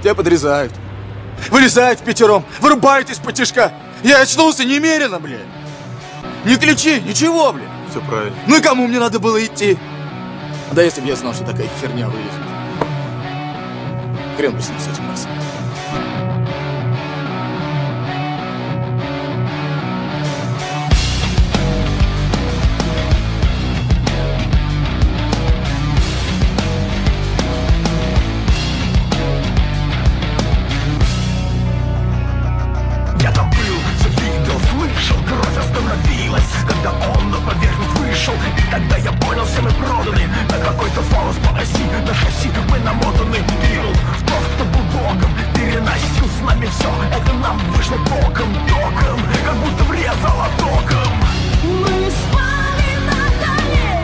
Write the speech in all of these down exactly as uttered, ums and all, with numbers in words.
тебя подрезают. Вылезают впятером, вырубают из-под тишка. Я очнулся немерено, блядь. Не ключи, ничего, блядь. Все правильно. Ну и кому мне надо было идти? Да если бы я знал, что такая херня вылезет. Хрен бы с ним, с этим раз. Когда он на поверхность вышел, и тогда я понял, все мы проданы на какой-то фалос по оси, на шасси мы намотаны. Верил в тот, кто был богом, переносил с нами все. Это нам вышло боком, током, как будто врезало током. Мы спали на доле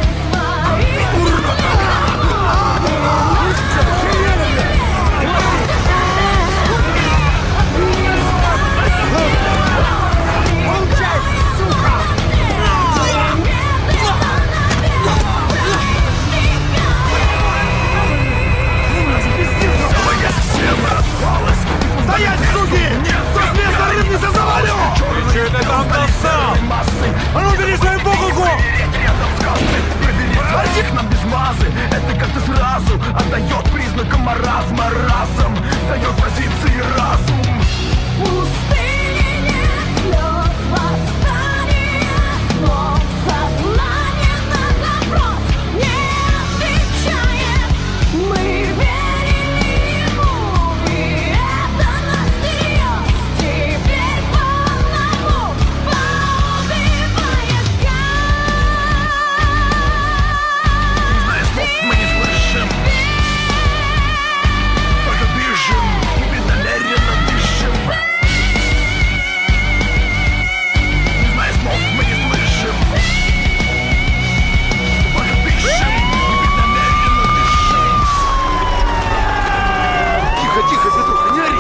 Стоять, суки! Кто с места рыбница завалил? Ты что это там достал? А ну бери свою богулку! Проверить нам без мазы, это как-то сразу отдает признаком маразма. Разом дает позиции разум. Пустыни нет слез, восстание снов. Сознание на запрос не отвечает. Мы верили ему, и это нас всерьез. Теперь по одному поубивает гад. Знаешь, слов мы не слышим, только бежим, преднамеренно дышим. Не знаю, слов мы не слышим, только дышим, преднамеренно дышим. Тихо, тихо, Петруха, не ори!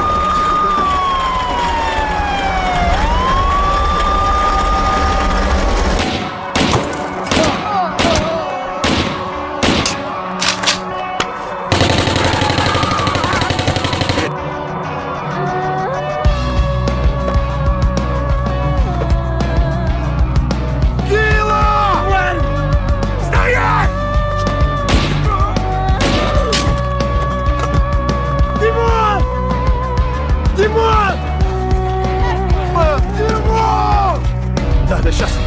Стоять! Димон! Димон! Димон! Да, да, сейчас.